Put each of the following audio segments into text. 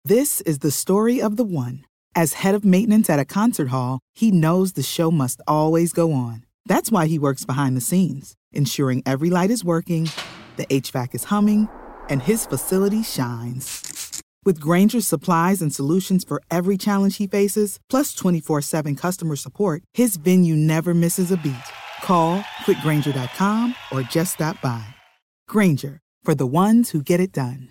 This is the story of the one. As head of maintenance at a concert hall, he knows the show must always go on. That's why he works behind the scenes, ensuring every light is working, the HVAC is humming, and his facility shines. With Grainger's supplies and solutions for every challenge he faces, plus 24/7 customer support, his venue never misses a beat. Call quickgrainger.com or just stop by. Grainger, for the ones who get it done.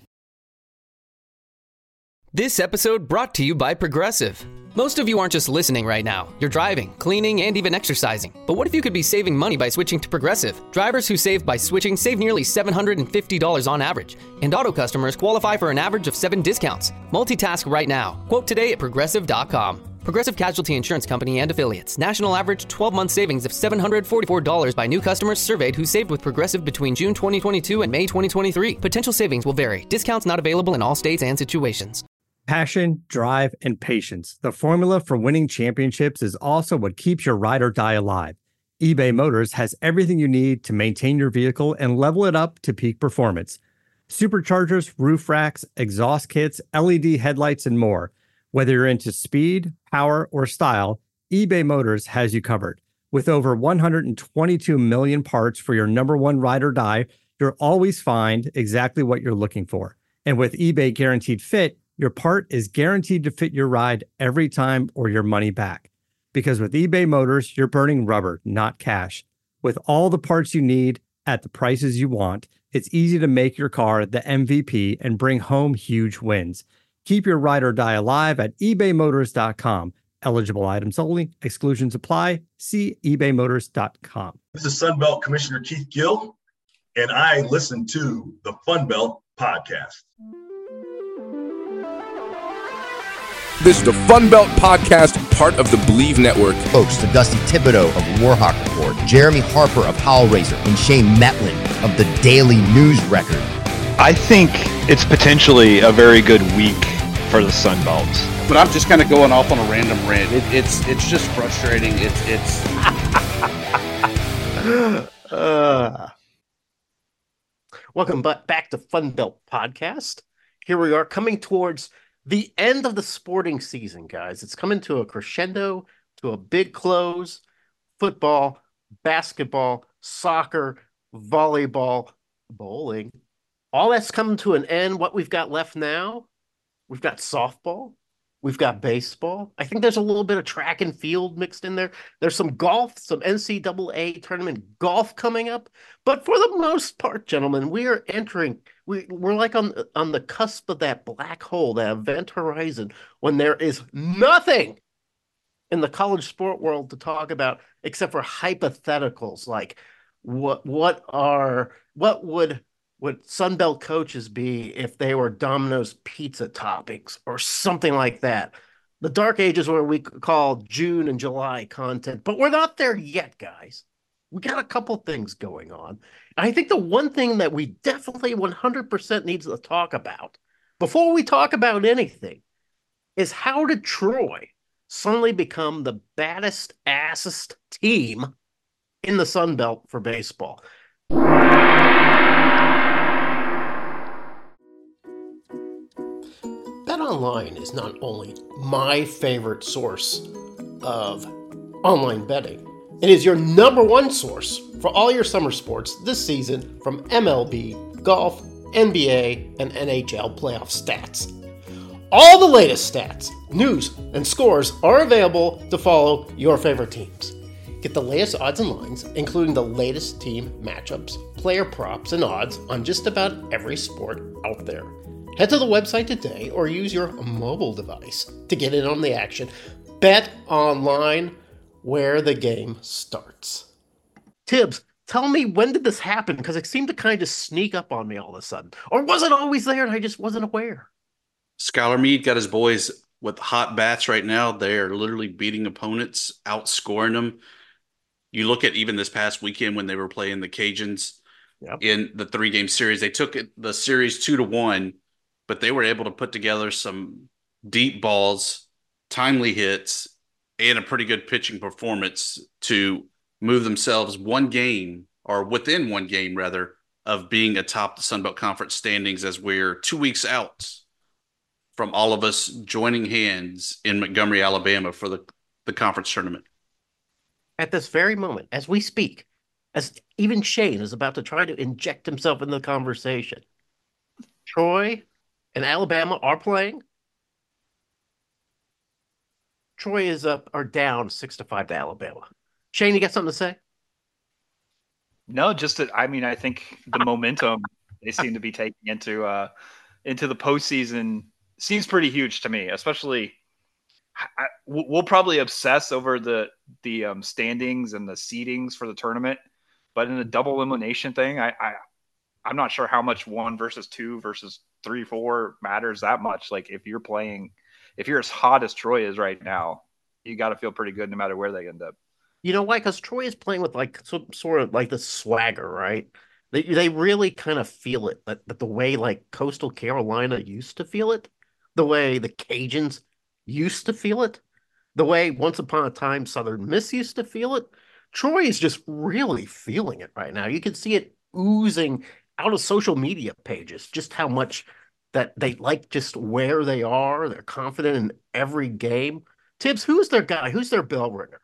This episode brought to you by Progressive. Most of you aren't just listening right now. You're driving, cleaning, and even exercising. But what if you could be saving money by switching to Progressive? Drivers who save by switching save nearly $750 on average. And auto customers qualify for an average of 7 discounts. Multitask right now. Quote today at Progressive.com. Progressive Casualty Insurance Company and Affiliates. National average 12-month savings of $744 by new customers surveyed who saved with Progressive between June 2022 and May 2023. Potential savings will vary. Discounts not available in all states and situations. Passion, drive, and patience. The formula for winning championships is also what keeps your ride or die alive. eBay Motors has everything you need to maintain your vehicle and level it up to peak performance. Superchargers, roof racks, exhaust kits, LED headlights, and more. Whether you're into speed, power, or style, eBay Motors has you covered. With over 122 million parts for your number one ride or die, you'll always find exactly what you're looking for. And with eBay Guaranteed Fit, your part is guaranteed to fit your ride every time or your money back. Because with eBay Motors, you're burning rubber, not cash. With all the parts you need at the prices you want, it's easy to make your car the MVP and bring home huge wins. Keep your ride or die alive at ebaymotors.com. Eligible items only. Exclusions apply. See ebaymotors.com. This is Sunbelt Commissioner Keith Gill, and I listen to the Funbelt Podcast. This is the Funbelt Podcast, part of the Believe Network. Hosts to Dusty Thibodeau of Warhawk Report, Jeremy Harper of Howlraiser, and Shane Metlin of the Daily News Record. I think it's potentially a very good week for the Sunbelt. But I'm just kind of going off on a random rant. It's just frustrating. It's Welcome back to Funbelt Podcast. Here we are coming towards the end of the sporting season, guys. It's coming to a crescendo, to a big close. Football, basketball, soccer, volleyball, bowling. All that's coming to an end. What we've got left now, we've got softball. We've got baseball. I think there's a little bit of track and field mixed in there. There's some golf, some NCAA tournament golf coming up. But for the most part, gentlemen, we are entering, we're like on the cusp of that black hole, that event horizon, when there is nothing in the college sport world to talk about except for hypotheticals like what would Sunbelt coaches be if they were Domino's pizza toppings or something like that? The dark ages where we call June and July content, but we're not there yet, guys. We got a couple things going on. I think the one thing that we definitely 100% needs to talk about before we talk about anything is how did Troy suddenly become the baddest, assest team in the Sunbelt for baseball? BetOnline is not only my favorite source of online betting, it is your number one source for all your summer sports this season from MLB, golf, NBA, and NHL playoff stats. All the latest stats, news, and scores are available to follow your favorite teams. Get the latest odds and lines, including the latest team matchups, player props, and odds on just about every sport out there. Head to the website today or use your mobile device to get in on the action. Bet online, where the game starts. Tibbs, tell me, when did this happen? Because it seemed to kind of sneak up on me all of a sudden. Or was it always there and I just wasn't aware? Skylar Meade got his boys with hot bats right now. They are literally beating opponents, outscoring them. You look at even this past weekend when they were playing the Cajuns in the 3-game series. They took the series 2-1, but they were able to put together some deep balls, timely hits, and a pretty good pitching performance to move themselves one game, or within one game, rather, of being atop the Sunbelt Conference standings as we're 2 weeks out from all of us joining hands in Montgomery, Alabama for the conference tournament. At this very moment, as we speak, as even Shane is about to try to inject himself in the conversation, Troy and Alabama are playing. Troy are down 6-5 to Alabama. Shane, you got something to say? No, I think the momentum they seem to be taking into the postseason seems pretty huge to me. Especially, we'll probably obsess over the standings and the seedings for the tournament, but in a double elimination thing, I'm not sure how much 1 versus 2 versus 3, 4 matters that much. Like if you're as hot as Troy is right now, you got to feel pretty good no matter where they end up. You know why? Because Troy is playing with like some sort of like the swagger, right? They really kind of feel it, but the way like Coastal Carolina used to feel it, the way the Cajuns used to feel it, the way once upon a time Southern Miss used to feel it. Troy is just really feeling it right now. You can see it oozing out of social media pages, just how much that they like just where they are. They're confident in every game. Tibbs, who's their guy? Who's their bell ringer?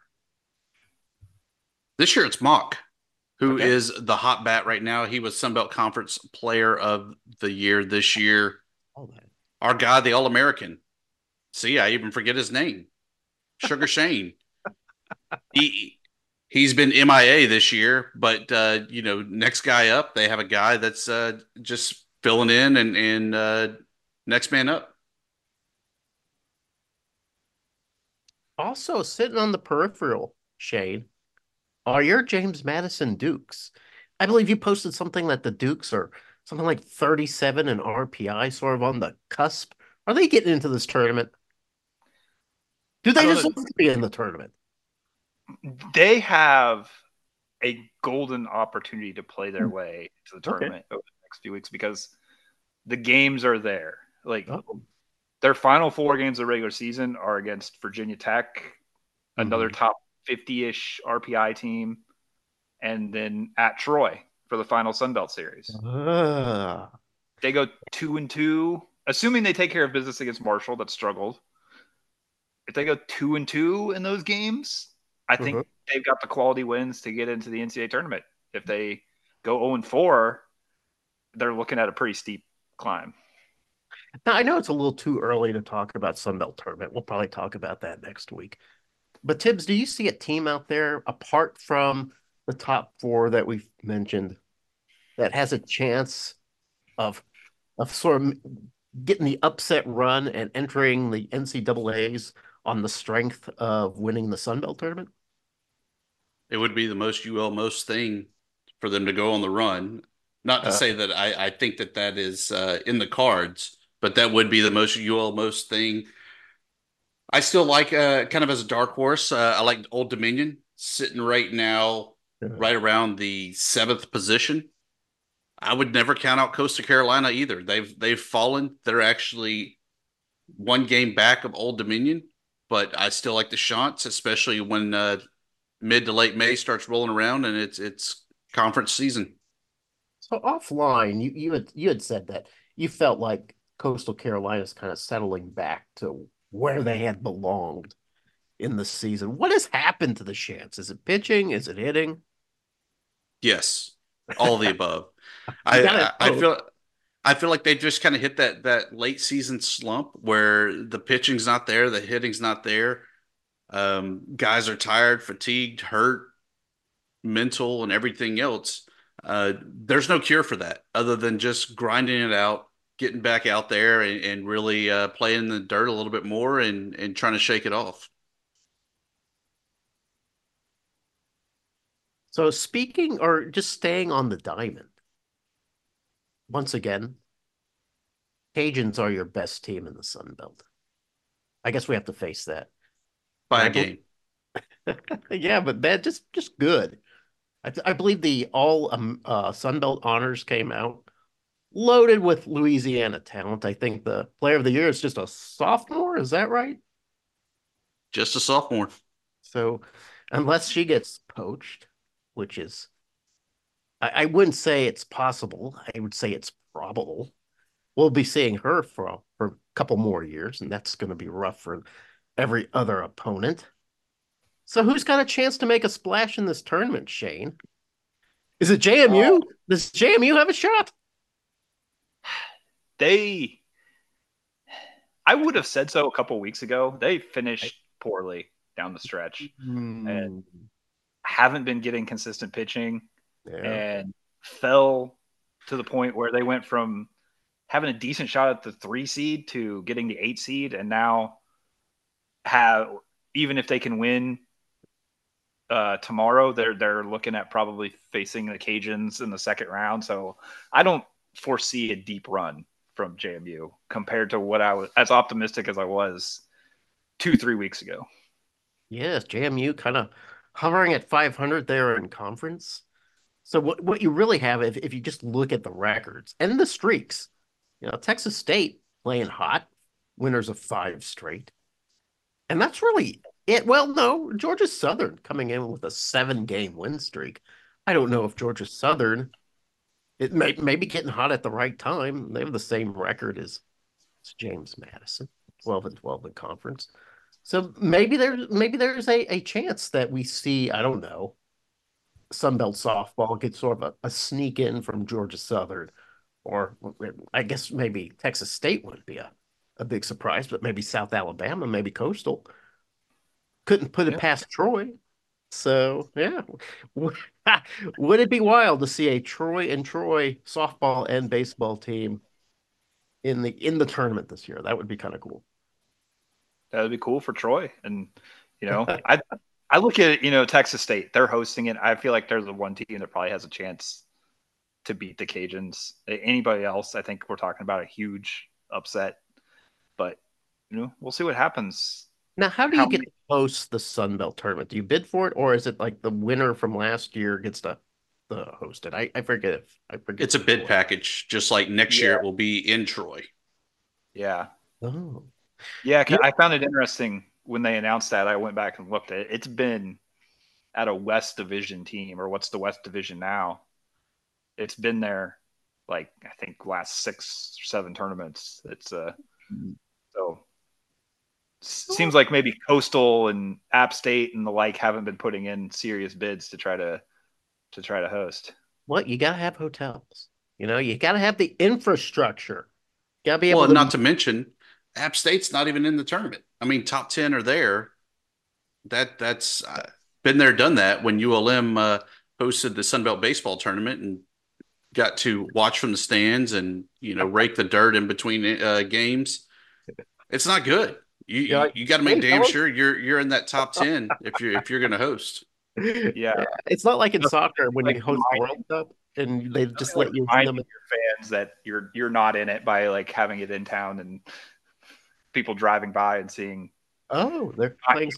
This year it's Mock, who is the hot bat right now. He was Sun Belt Conference Player of the Year this year. Our guy, the All-American. See, I even forget his name. Sugar Shane. He's been MIA this year, but next guy up, they have a guy that's just filling in and next man up. Also sitting on the peripheral, Shane, are your James Madison Dukes. I believe you posted something that the Dukes are something like 37 in RPI, sort of on the cusp. Are they getting into this tournament? Do they just want to be in the tournament? They have a golden opportunity to play their way to the tournament over the next few weeks because the games are there. Like their final 4 games of the regular season are against Virginia Tech, another top 50-ish RPI team, and then at Troy for the final Sun Belt series. They go 2-2, assuming they take care of business against Marshall that struggled. If they go 2-2 in those games, I think they've got the quality wins to get into the NCAA tournament. If they go 0-4, they're looking at a pretty steep climb. Now, I know it's a little too early to talk about Sun Belt tournament. We'll probably talk about that next week. But Tibbs, do you see a team out there apart from the top 4 that we've mentioned that has a chance of sort of getting the upset run and entering the NCAAs on the strength of winning the Sun Belt tournament? It would be the most most thing for them to go on the run. Not to say that I think that is in the cards, but that would be the most most thing. I still like kind of as a dark horse. I like Old Dominion sitting right now, right around the 7th position. I would never count out Coastal Carolina either. They've fallen. They're actually 1 game back of Old Dominion, but I still like the Chants, especially when mid to late May starts rolling around and it's conference season. So offline, you had said that you felt like Coastal Carolina's kind of settling back to where they had belonged in the season. What has happened to the Chants? Is it pitching? Is it hitting? Yes, all of the above. I feel like they just kind of hit that late season slump where the pitching's not there, the hitting's not there. Guys are tired, fatigued, hurt, mental, and everything else. There's no cure for that other than just grinding it out, getting back out there and really playing in the dirt a little bit more and trying to shake it off. So speaking or just staying on the diamond, once again, Cajuns are your best team in the Sun Belt. I guess we have to face that. By a game. Yeah, but bad, just good. I believe the all Sun Belt honors came out loaded with Louisiana talent. I think the player of the year is just a sophomore. Is that right? Just a sophomore. So unless she gets poached, which is, I wouldn't say it's possible. I would say it's probable. we'll be seeing her for a couple more years, and that's going to be rough for every other opponent. So who's got a chance to make a splash in this tournament, Shane? Is it JMU? Does JMU have a shot? I would have said so a couple weeks ago. They finished poorly down the stretch and haven't been getting consistent pitching and fell to the point where they went from having a decent shot at the 3 seed to getting the 8 seed, and now even if they can win tomorrow, they're looking at probably facing the Cajuns in the second round. So I don't foresee a deep run from JMU compared to what I was as optimistic as I was 2-3 weeks ago. Yes, JMU kind of hovering at 500 there in conference. So what you really have, if you just look at the records and the streaks, Texas State playing hot, winners of 5 straight. And that's really it. Well, no, Georgia Southern coming in with a 7-game win streak. I don't know if Georgia Southern, it may be getting hot at the right time. They have the same record as James Madison, 12-12 in conference. So maybe there's a chance that we see, I don't know, Sunbelt softball get sort of a sneak in from Georgia Southern, or I guess maybe Texas State wouldn't be a big surprise, but maybe South Alabama, maybe Coastal. Couldn't put it past Troy. So, yeah. Would it be wild to see a Troy softball and baseball team in the tournament this year? That would be kind of cool. That would be cool for Troy. And, I look at Texas State. They're hosting it. I feel like there's the one team that probably has a chance to beat the Cajuns. Anybody else, I think we're talking about a huge upset. But, we'll see what happens. Now, how do you get to host the Sun Belt tournament? Do you bid for it, or is it like the winner from last year gets to host it? I forget. It's a bid package, just like next year it will be in Troy. Yeah. Oh. Yeah, I found it interesting when they announced that. I went back and looked at it. It's been at a West Division team, or what's the West Division now? It's been there, I think last 6 or 7 tournaments. It's so seems like maybe Coastal and App State and the like haven't been putting in serious bids to try to host. Well, you gotta have hotels. You gotta have the infrastructure. You gotta be able. Well, not to mention, App State's not even in the tournament. I mean, top 10 are there. That's been there, done that. When ULM hosted the Sun Belt baseball tournament and got to watch from the stands and rake the dirt in between games. It's not good. You got to make damn sure you're in that top 10 if you're going to host. Yeah, it's not like in soccer when you host the World Cup and they just let you remind your fans that you're not in it by having it in town and people driving by and seeing. Oh, they're playing.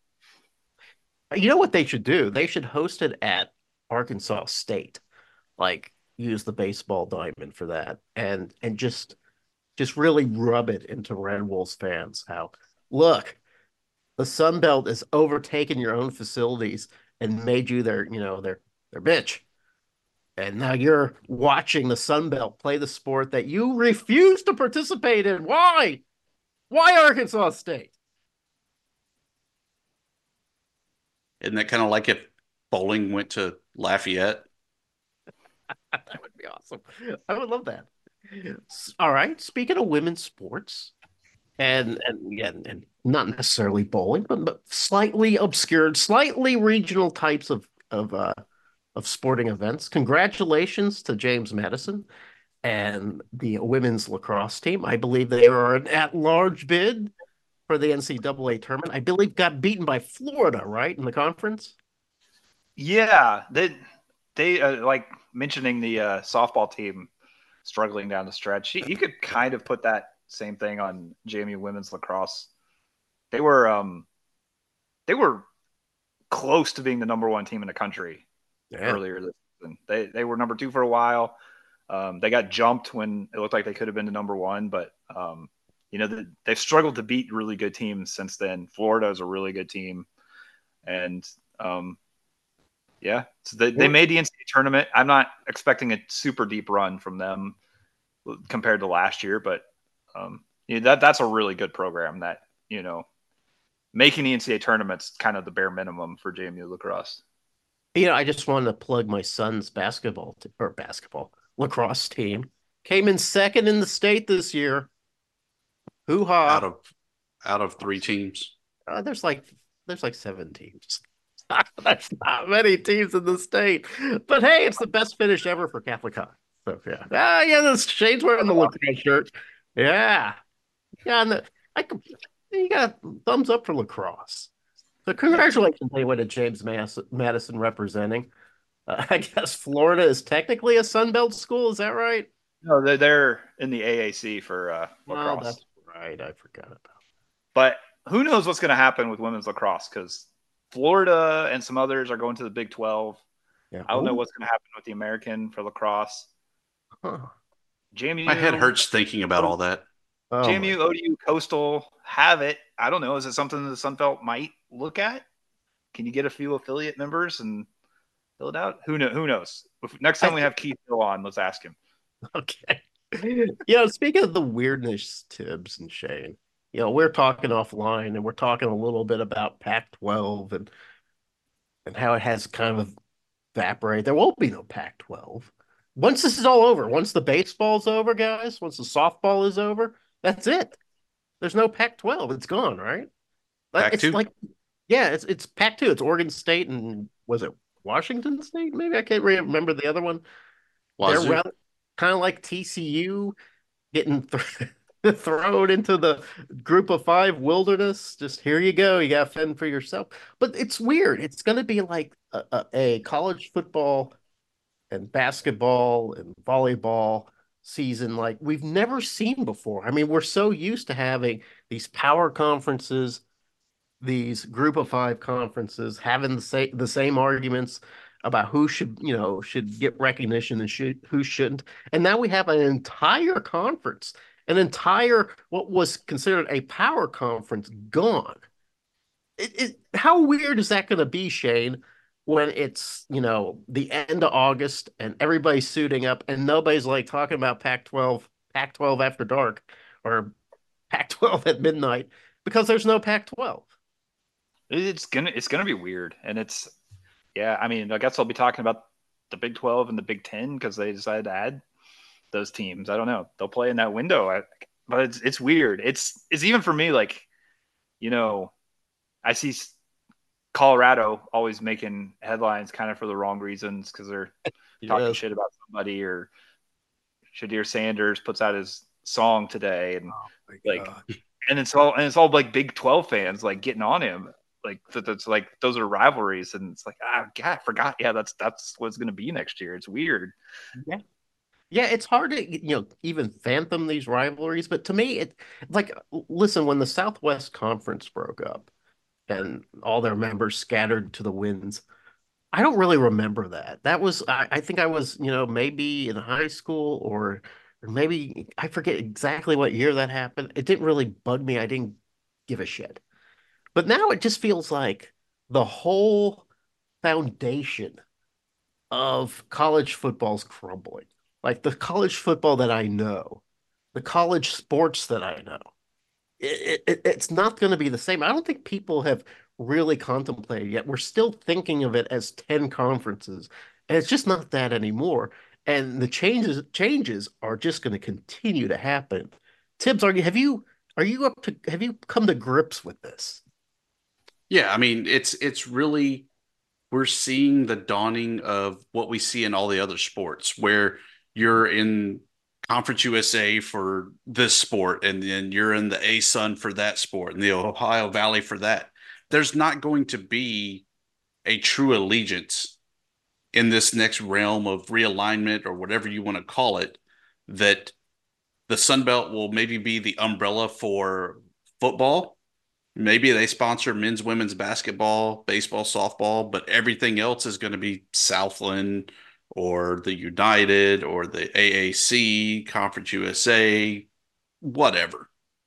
You know what they should do? They should host it at Arkansas State, use the baseball diamond for that, and just really rub it into Red Wolves fans how, look, the Sun Belt has overtaken your own facilities and made you their bitch. And now you're watching the Sun Belt play the sport that you refuse to participate in. Why? Why Arkansas State? Isn't that kind of like if bowling went to Lafayette? That would be awesome. I would love that. All right. Speaking of women's sports, and not necessarily bowling, but slightly obscured, slightly regional types of sporting events. Congratulations to James Madison and the women's lacrosse team. I believe they are an at-large bid for the NCAA tournament. I believe got beaten by Florida, right, in the conference? Yeah, they like mentioning the softball team struggling down the stretch. You could kind of put that same thing on JMU women's lacrosse. They were close to being the number 1 team in the country earlier this season. They were number 2 for a while. They got jumped when it looked like they could have been the number 1, but they've struggled to beat really good teams since then. Florida is a really good team, and so they made the NCAA tournament. I'm not expecting a super deep run from them. compared to last year, but that's a really good program that, making the NCAA tournament's kind of the bare minimum for JMU lacrosse. I just wanted to plug my son's lacrosse team. Came in second in the state this year. Hoo-ha. Out of 3 teams. There's like 7 teams. That's not many teams in the state. But hey, it's the best finish ever for Catholic High. So yeah. This Shane's wearing the lacrosse shirt. Yeah. And you got a thumbs up for lacrosse. So congratulations anyway to James Madison representing. I guess Florida is technically a Sun Belt school. Is that right? No, they're in the AAC for lacrosse. Oh, that's right. I forgot about that. But who knows what's going to happen with women's lacrosse, because Florida and some others are going to the Big 12. Yeah. I don't know what's going to happen with the American for lacrosse. JMU, my head hurts thinking about all that. JMU, ODU, Coastal have it. I don't know. Is it something the Sun Belt might look at? Can you get a few affiliate members and fill it out? Who knows? Next time we have Keith Hill on, let's ask him. Okay. Speaking of the weirdness, Tibbs and Shane, we're talking offline and we're talking a little bit about Pac-12 and how it has kind of evaporated. There won't be no Pac-12. Once this is all over, once the baseball's over, guys, once the softball is over, that's it. There's no Pac-12. It's gone, right? Pac-2? It's Pac-2. It's Oregon State and was it Washington State? Maybe I can't remember the other one. Wazoo. They're kind of like TCU getting thrown into the group of 5 wilderness. Just here you go. You got to fend for yourself. But it's weird. It's going to be like a college football and basketball and volleyball season like we've never seen before. I mean, we're so used to having these power conferences, these group of 5 conferences, having the same arguments about who should get recognition and who shouldn't. And now we have an entire conference, what was considered a power conference gone. How weird is that going to be, Shane, when it's, the end of August and everybody's suiting up and nobody's like talking about Pac-12 after dark or Pac-12 at midnight because there's no Pac-12. It's gonna be weird, and I guess I'll be talking about the Big 12 and the Big 10 because they decided to add those teams. I don't know. They'll play in that window, but it's weird. It's even for me, like, I see Colorado always making headlines kind of for the wrong reasons because they're talking shit about somebody, or Shadir Sanders puts out his song today, and and it's all like Big 12 fans like getting on him. Like that's like those are rivalries, and it's like God, I forgot. Yeah, that's what it's going to be next year. It's weird. Yeah, it's hard to even fathom these rivalries. But to me, listen, when the Southwest Conference broke up and all their members scattered to the winds, I don't really remember that. That was I think I was maybe in high school or maybe I forget exactly what year that happened. It didn't really bug me. I didn't give a shit. But now it just feels like the whole foundation of college football's crumbling. Like the college football that I know, the college sports that I know, it's not going to be the same. I don't think people have really contemplated yet. We're still thinking of it as 10 conferences, and it's just not that anymore. And the changes are just going to continue to happen. Tibbs, have you come to grips with this? Yeah, I mean, it's really, we're seeing the dawning of what we see in all the other sports, where you're in Conference USA for this sport, and then you're in the ASUN for that sport, and the Ohio Valley for that. There's not going to be a true allegiance in this next realm of realignment, or whatever you want to call it, that the Sun Belt will maybe be the umbrella for football. Maybe they sponsor men's, women's basketball, baseball, softball, but everything else is going to be Southland or the United or the AAC, Conference USA, whatever.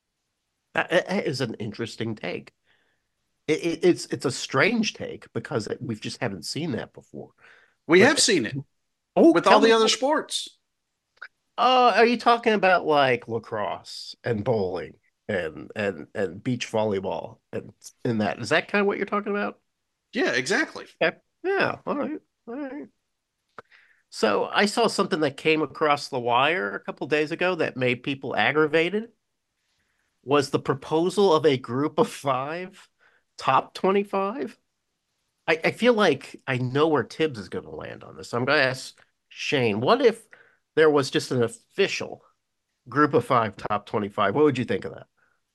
That is an interesting take. It's a strange take because we just haven't seen that before. We have seen it with all the other sports. Are you talking about like lacrosse and bowling and beach volleyball and in that? Is that kind of what you're talking about? Yeah, exactly. Okay. Yeah. All right. All right. So I saw something that came across the wire a couple days ago that made people aggravated. Was the proposal of a group of five top 25? I feel like I know where Tibbs is going to land on this. So I'm going to ask Shane, what if there was just an official group of five top 25? What would you think of that?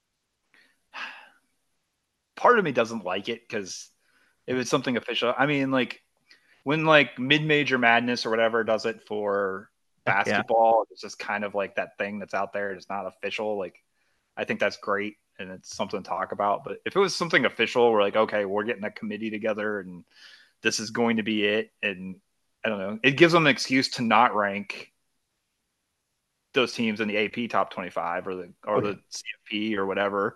Part of me doesn't like it because if it's something official, I mean, like when like mid-major madness or whatever does it for basketball, it's just kind of like that thing that's out there. It's not official. Like, I think that's great and it's something to talk about. But if it was something official, we're like, okay, we're getting a committee together and this is going to be it. And I don't know, it gives them an excuse to not rank those teams in the AP top 25 or the CFP or whatever.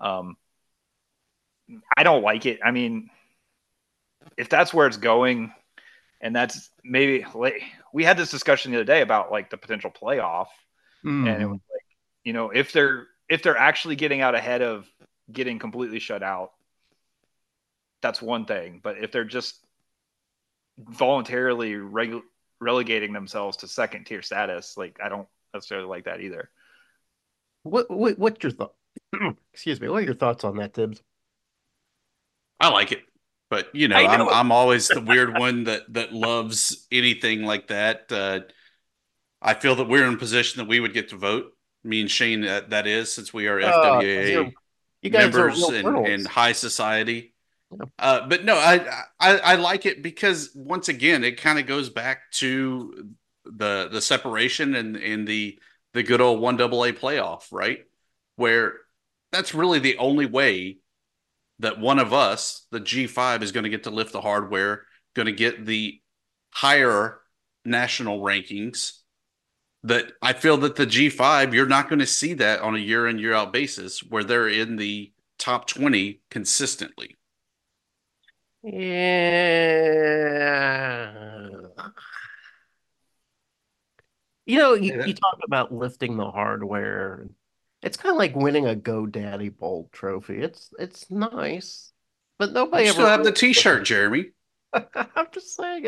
I don't like it. I mean, if that's where it's going, and that's maybe we had this discussion the other day about like the potential playoff, and it was like, you know, if they're actually getting out ahead of getting completely shut out, that's one thing. But if they're just voluntarily relegating themselves to second tier status, like I don't necessarily like that either. What's your thought? Excuse me. What are your thoughts on that, Tibbs? I like it, but you know, I'm always the weird one that loves anything like that. I feel that we're in a position that we would get to vote. Me and Shane, that is, since we are FWA you guys members are and high society. But no, I like it because once again, it kind of goes back to the separation and the good old 1AA playoff, right? Where that's really the only way that one of us, the G5, is going to get to lift the hardware, going to get the higher national rankings. That I feel that the G5, you're not going to see that on a year in, year out basis where they're in the top 20 consistently. Yeah. You know, you talk about lifting the hardware. It's kind of like winning a GoDaddy Bowl trophy. It's nice, but nobody you ever still have the T-shirt, Jeremy. I'm just saying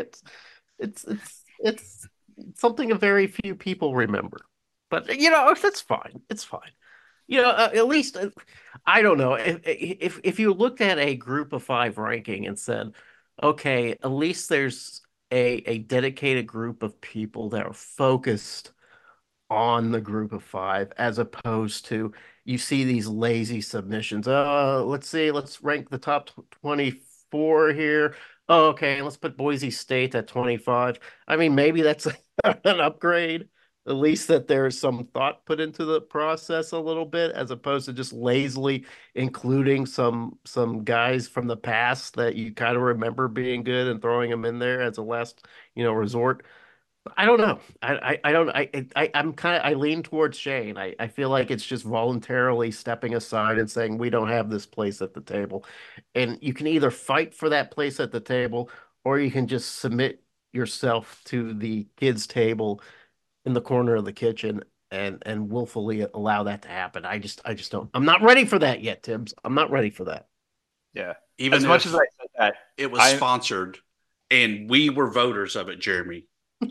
it's something a very few people remember. But you know, that's fine. It's fine. You know, at least I don't know if you looked at a group of five ranking and said, okay, at least there's a dedicated group of people that are focused on the group of five, as opposed to you see these lazy submissions. Let's see, let's rank the top 24 here. Oh, okay, let's put Boise State at 25. I mean, maybe that's an upgrade. At least that there's some thought put into the process a little bit, as opposed to just lazily including some guys from the past that you kind of remember being good and throwing them in there as a last, resort. I don't know. I don't I'm kind of I lean towards Shane. I feel like it's just voluntarily stepping aside and saying we don't have this place at the table. And you can either fight for that place at the table or you can just submit yourself to the kids' table in the corner of the kitchen and willfully allow that to happen. I just don't. I'm not ready for that yet, Tibbs. I'm not ready for that. Yeah. Even as much as I said that, it was sponsored and we were voters of it, Jeremy.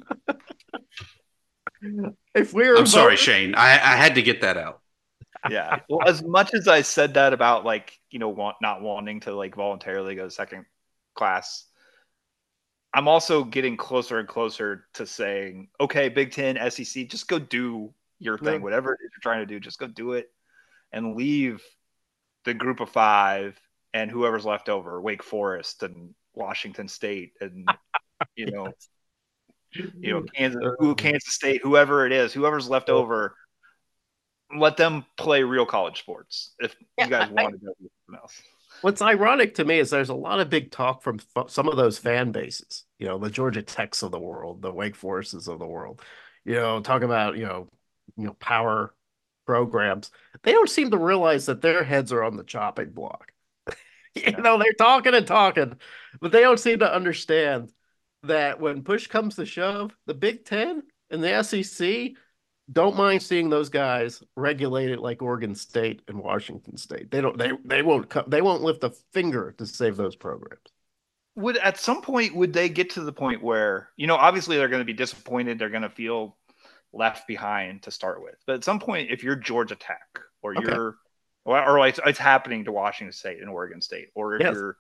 I'm sorry, Shane. I had to get that out. Yeah. Well, as much as I said that about like, not wanting to like voluntarily go to second class, I'm also getting closer and closer to saying, okay, Big Ten, SEC, just go do your thing. Whatever it is you're trying to do, just go do it and leave the group of five and whoever's left over, Wake Forest and Washington State and, Kansas State, whoever it is, whoever's left over, let them play real college sports if you guys want to do something else. What's ironic to me is there's a lot of big talk from some of those fan bases, the Georgia Techs of the world, the Wake Forests of the world, talk about, power programs. They don't seem to realize that their heads are on the chopping block. They're talking and talking, but they don't seem to understand that when push comes to shove, the Big Ten and the SEC, don't mind seeing those guys regulated like Oregon State and Washington State. They won't lift a finger to save those programs. Would at some point would they get to the point where, obviously they're going to be disappointed, they're going to feel left behind to start with. But at some point, if you're Georgia Tech or you're or like it's happening to Washington State and Oregon State, or if you're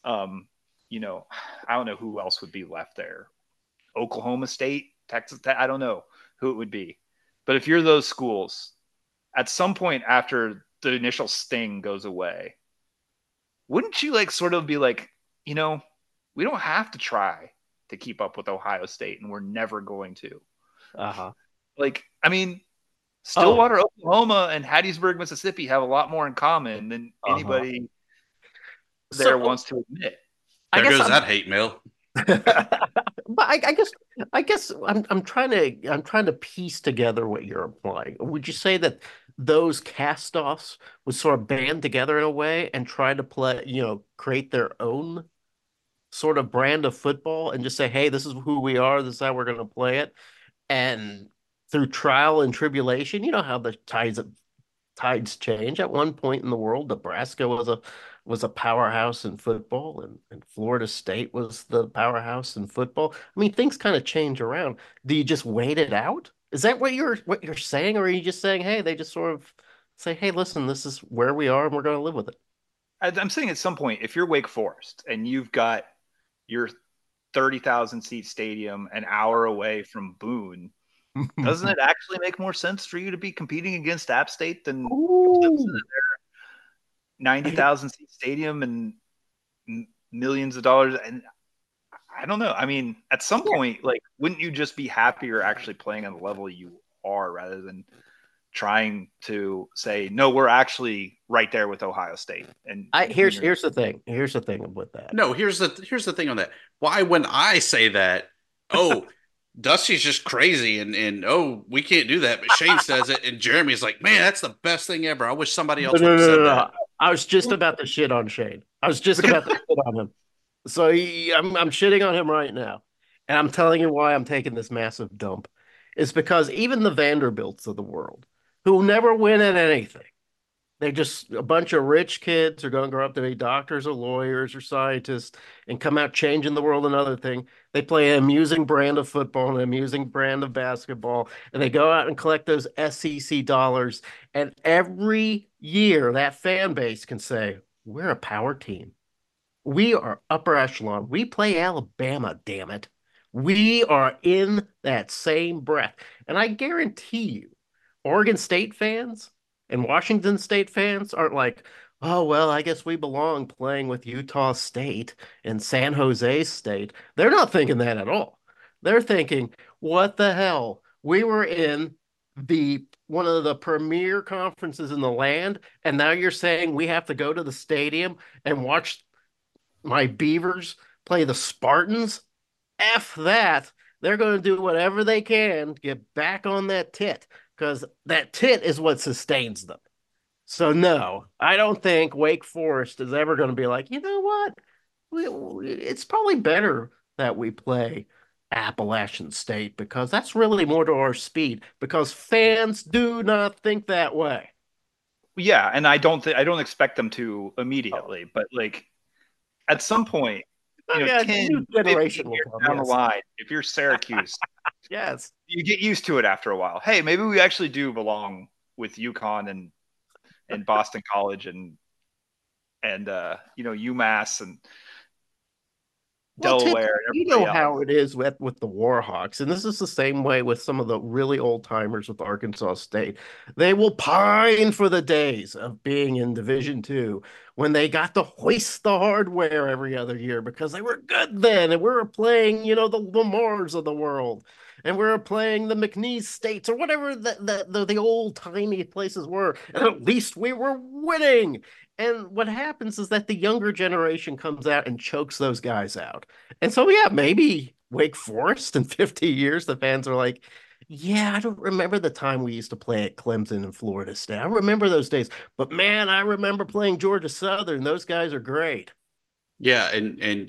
I don't know who else would be left there. Oklahoma State, Texas Tech, I don't know who it would be. But if you're those schools, at some point after the initial sting goes away, wouldn't you like sort of be like, we don't have to try to keep up with Ohio State, and we're never going to. Like, I mean, Stillwater, Oklahoma, and Hattiesburg, Mississippi have a lot more in common than anybody there wants to admit. There goes that hate mail. But I guess I'm trying to piece together what you're implying. Would you say that those cast-offs would sort of band together in a way and try to play, create their own sort of brand of football and just say, hey, this is who we are, this is how we're going to play it, and through trial and tribulation, you know how the tides change. At one point in the world, Nebraska was a powerhouse in football, and Florida State was the powerhouse in football. I mean, things kind of change around. Do you just wait it out? Is that what you're saying, or are you just saying, hey, they just sort of say, hey, listen, this is where we are, and we're going to live with it? I'm saying at some point, if you're Wake Forest and you've got your 30,000 seat stadium an hour away from Boone, doesn't it actually make more sense for you to be competing against App State than their 90,000 seat stadium and millions of dollars? And I don't know. I mean, at some point, like, wouldn't you just be happier actually playing on the level you are rather than trying to say, no, we're actually right there with Ohio State? And here's the thing. Here's the thing with that. No, here's the thing on that. Why, when I say that, Dusty's just crazy and we can't do that, but Shane says it, and Jeremy's like, man, that's the best thing ever. I wish somebody else would have said that. I was just about to shit on Shane. I was just about to shit on him. So I'm shitting on him right now. And I'm telling you why I'm taking this massive dump. It's because even the Vanderbilts of the world, who never win at anything, they're just a bunch of rich kids who are going to grow up to be doctors or lawyers or scientists and come out changing the world. Another thing, they play an amusing brand of football and an amusing brand of basketball, and they go out and collect those SEC dollars. And every year, that fan base can say, we're a power team. We are upper echelon. We play Alabama, damn it. We are in that same breath. And I guarantee you, Oregon State fans and Washington State fans aren't like, oh, well, I guess we belong playing with Utah State and San Jose State. They're not thinking that at all. They're thinking, what the hell? We were in one of the premier conferences in the land, and now you're saying we have to go to the stadium and watch my Beavers play the Spartans? F that. They're going to do whatever they can to get back on that tit, because that tit is what sustains them. So no, I don't think Wake Forest is ever going to be like, you know what? It's probably better that we play Appalachian State because that's really more to our speed, because fans do not think that way. Yeah, and I don't expect them to immediately, but like at some point, 10, 15 years down the line, if you're Syracuse, yes, you get used to it after a while. Hey, maybe we actually do belong with UConn and Boston College and UMass and Delaware. You know how it is with the Warhawks, and this is the same way with some of the really old timers with Arkansas State. They will pine for the days of being in Division II when they got to hoist the hardware every other year because they were good then, and we were playing, the Lamars of the world, and we were playing the McNeese States or whatever the old tiny places were, and at least we were winning. And what happens is that the younger generation comes out and chokes those guys out. And so, yeah, maybe Wake Forest in 50 years, the fans are like, yeah, I don't remember the time we used to play at Clemson and Florida State. I remember those days. But, man, I remember playing Georgia Southern. Those guys are great. Yeah, and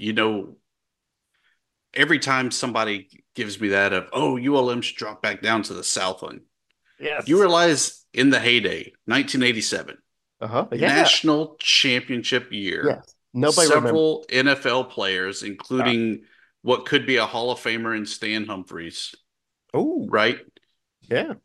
every time somebody gives me that of, ULM should drop back down to the Southland. Yes. You realize in the heyday, 1987, Yeah. national championship year, Yes. Nobody several NFL players, including what could be a Hall of Famer in Stan Humphries. Oh, right? Yeah.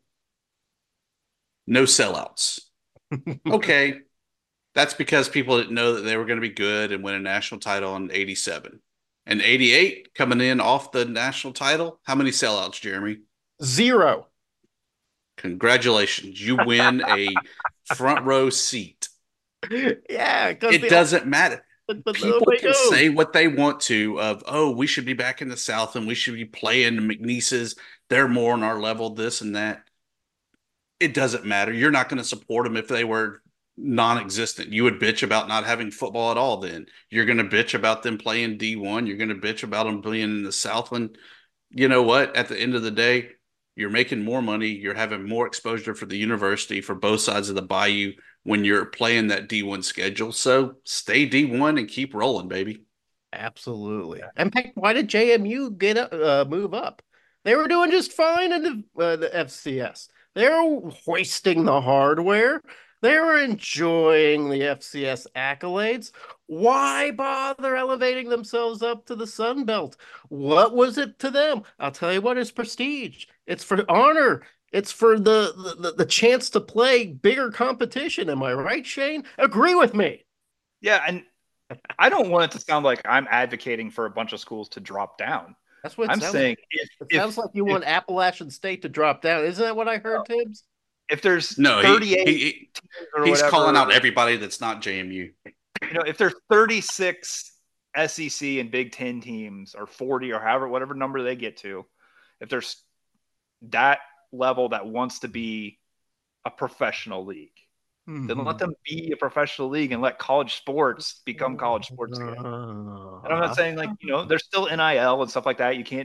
No sellouts. Okay. That's because people didn't know that they were going to be good and win a national title in 87. And 88, coming in off the national title, how many sellouts, Jeremy? 0. Congratulations. You win a front row seat. Yeah. It doesn't matter. But People can say what they want to of, oh, we should be back in the South and we should be playing the McNeeses. They're more on our level, this and that. It doesn't matter. You're not going to support them if they were non-existent. You would bitch about not having football at all then. You're going to bitch about them playing D1. You're going to bitch about them playing in the Southland. You know what? At the end of the day, you're making more money. You're having more exposure for the university for both sides of the bayou when you're playing that D1 schedule. So stay D1 and keep rolling, baby. Absolutely. In fact, why did JMU move up? They were doing just fine in the FCS. They were hoisting the hardware. They were enjoying the FCS accolades. Why bother elevating themselves up to the Sun Belt? What was it to them? I'll tell you what, it's prestige. It's for honor. It's for the chance to play bigger competition. Am I right, Shane? Agree with me. Yeah, and I don't want it to sound like I'm advocating for a bunch of schools to drop down. That's what I'm saying. It sounds like you want Appalachian State to drop down. Isn't that what I heard, Tibbs? If there's 38 he's whatever, calling out everybody that's not JMU. If there's 36 SEC and Big Ten teams or 40 or however, whatever number they get to, if there's that level that wants to be a professional league, then let them be a professional league and let college sports become college sports again. And I'm not saying there's still NIL and stuff like that. You can't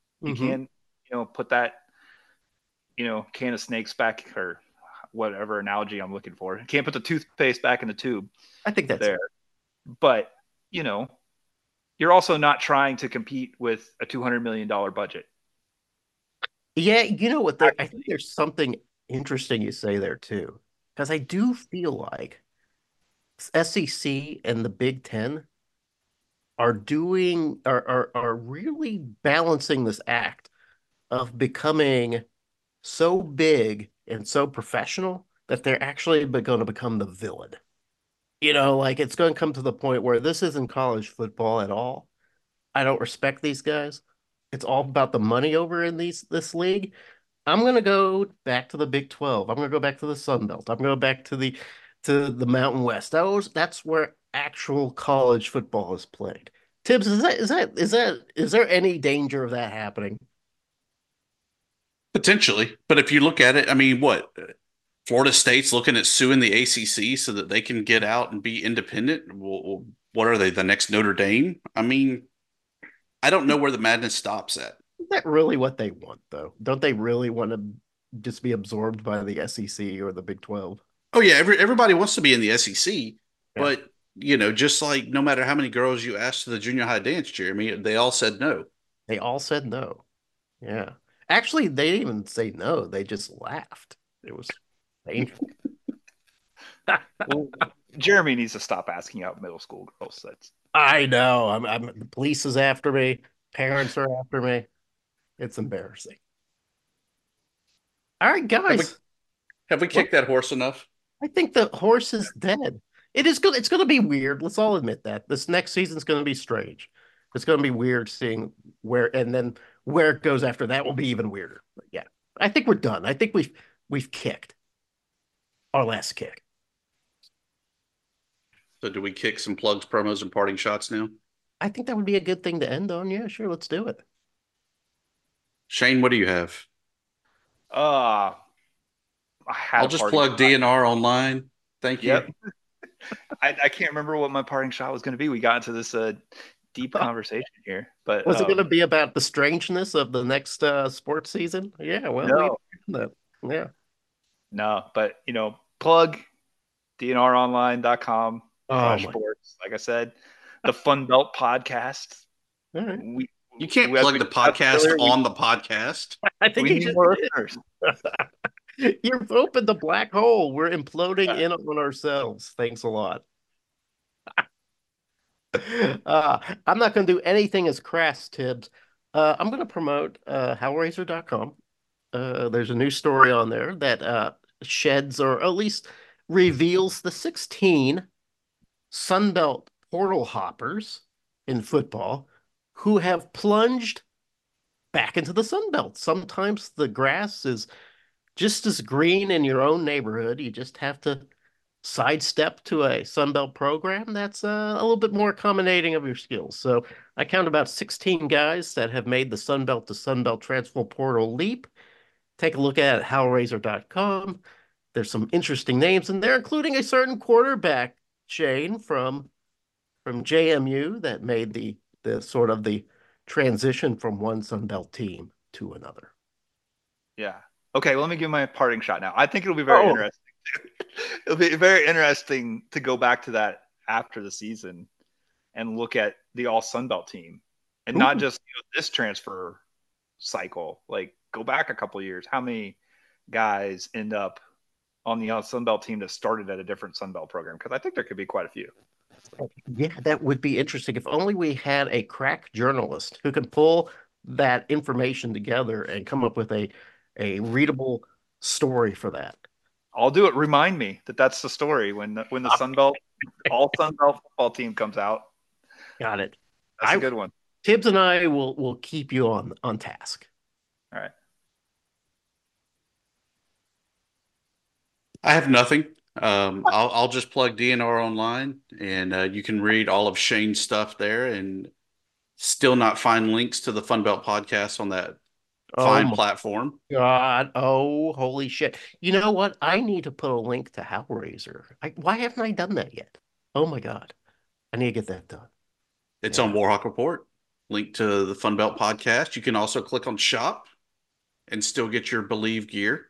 put that, can of snakes back or whatever analogy I'm looking for. You can't put the toothpaste back in the tube. I think that's there. It. But, you're also not trying to compete with a $200 million budget. Yeah. You know what? I think there's something interesting you say there too. Because I do feel like SEC and the Big Ten are really balancing this act of becoming so big and so professional that they're actually going to become the villain. It's going to come to the point where this isn't college football at all. I don't respect these guys. It's all about the money over in this league. I'm going to go back to the Big 12. I'm going to go back to the Sun Belt. I'm going to go back to the Mountain West. That's where actual college football is played. Tibbs, is there any danger of that happening? Potentially, but if you look at it, I mean, what? Florida State's looking at suing the ACC so that they can get out and be independent. Well, what are they? The next Notre Dame? I mean, I don't know where the madness stops at. Is that really what they want, though? Don't they really want to just be absorbed by the SEC or the Big 12? Oh, yeah. Everybody wants to be in the SEC, but, just like no matter how many girls you asked to the junior high dance, Jeremy, they all said no. They all said no. Yeah. Actually, they didn't even say no. They just laughed. It was painful. Well, Jeremy needs to stop asking out middle school girls. I know. The police is after me. Parents are after me. It's embarrassing. All right, guys. Have we kicked that horse enough? I think the horse is dead. It is good. It's going to be weird. Let's all admit that. This next season is going to be strange. It's going to be weird seeing where it goes after that will be even weirder. But yeah, I think we're done. I think we've kicked our last kick. So do we kick some plugs, promos, and parting shots now? I think that would be a good thing to end on. Yeah, sure. Let's do it. Shane, what do you have? I'll just plug DNR online. Thank you. Yep. I can't remember what my parting shot was going to be. We got into this deep conversation here, but was it going to be about the strangeness of the next sports season? Yeah, well, no. Yeah, no, but plug dnronline.com /sports. Like I said, the Fun Belt podcast. All right. You can't plug the podcast on the podcast. I think we need more listeners. You've opened the black hole. We're imploding in on ourselves. Thanks a lot. I'm not going to do anything as crass, Tibbs. I'm going to promote Hellraiser.com. There's a new story on there that sheds, or at least reveals, the 16 Sunbelt portal hoppers in football who have plunged back into the Sunbelt. Sometimes the grass is just as green in your own neighborhood. You just have to sidestep to a Sunbelt program that's a little bit more accommodating of your skills. So I count about 16 guys that have made the Sunbelt to Sunbelt transfer portal leap. Take a look at Hellraiser.com. There's some interesting names in there, including a certain quarterback, Shane, from JMU, that made the sort of the transition from one Sunbelt team to another. Yeah. Okay, well, let me give my parting shot now. I think it'll be very interesting. It'll be very interesting to go back to that after the season and look at the all Sunbelt team, and not just this transfer cycle. Like, go back a couple of years. How many guys end up on the Sunbelt team that started at a different Sunbelt program? Because I think there could be quite a few. Yeah, that would be interesting. If only we had a crack journalist who can pull that information together and come up with a readable story for that. I'll do it. Remind me that that's the story when the Sunbelt, all Sunbelt football team comes out. Got it. That's a good one. Tibbs and I will keep you on task. All right. I have nothing. I'll just plug DNR Online, and you can read all of Shane's stuff there, and still not find links to the Funbelt podcast on that fine platform. God, holy shit! You know what? I need to put a link to Hellraiser. Why haven't I done that yet? Oh my God, I need to get that done. It's on Warhawk Report. Link to the Funbelt podcast. You can also click on shop and still get your Believe gear.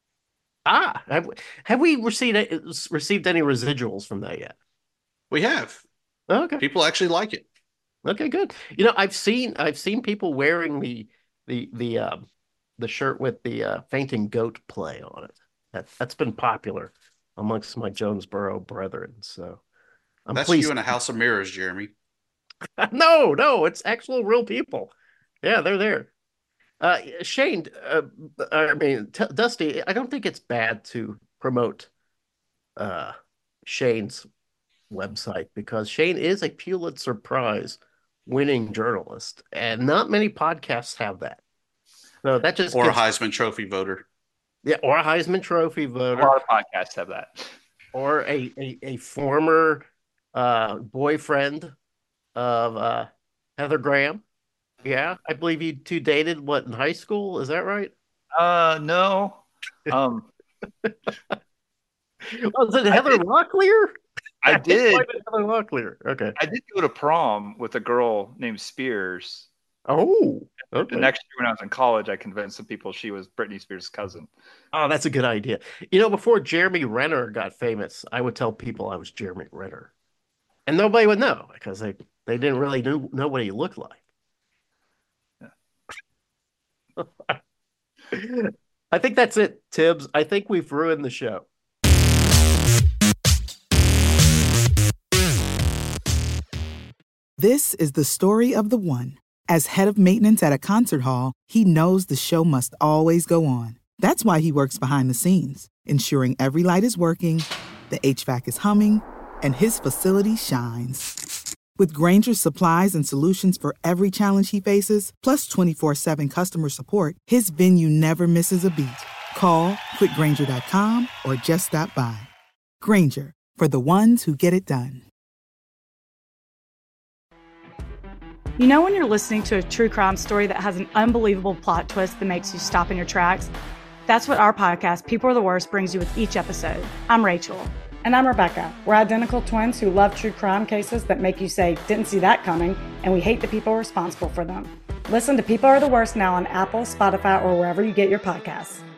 Have we received any residuals from that yet? We have. Okay. People actually like it. Okay, good. You know, I've seen people wearing the shirt with the fainting goat play on it. That's been popular amongst my Jonesboro brethren. So that's pleased. You in a house of mirrors, Jeremy. No, it's actual real people. Yeah, they're there. Shane, Dusty, I don't think it's bad to promote Shane's website, because Shane is a Pulitzer Prize winning journalist, and not many podcasts have that. So that just a Heisman Trophy voter. Yeah, or a Heisman Trophy voter. A lot of podcasts have that. Or a former boyfriend of Heather Graham. Yeah, I believe you two dated, in high school? Is that right? No. Was it Heather Locklear? I did. Heather Locklear. Okay. I did go to prom with a girl named Spears. Oh, okay. The next year when I was in college, I convinced some people she was Britney Spears' cousin. Oh, that's a good idea. You know, before Jeremy Renner got famous, I would tell people I was Jeremy Renner, and nobody would know because they didn't really know what he looked like. I think that's it, Tibbs. I think we've ruined the show. This is the story of the one. As head of maintenance at a concert hall, he knows the show must always go on. That's why he works behind the scenes, ensuring every light is working, the HVAC is humming, and his facility shines. With Grainger's supplies and solutions for every challenge he faces, plus 24/7 customer support, his venue never misses a beat. Call quickgrainger.com or just stop by. Grainger, for the ones who get it done. You know when you're listening to a true crime story that has an unbelievable plot twist that makes you stop in your tracks? That's what our podcast, People Are the Worst, brings you with each episode. I'm Rachel. And I'm Rebecca. We're identical twins who love true crime cases that make you say, didn't see that coming, and we hate the people responsible for them. Listen to People Are the Worst now on Apple, Spotify, or wherever you get your podcasts.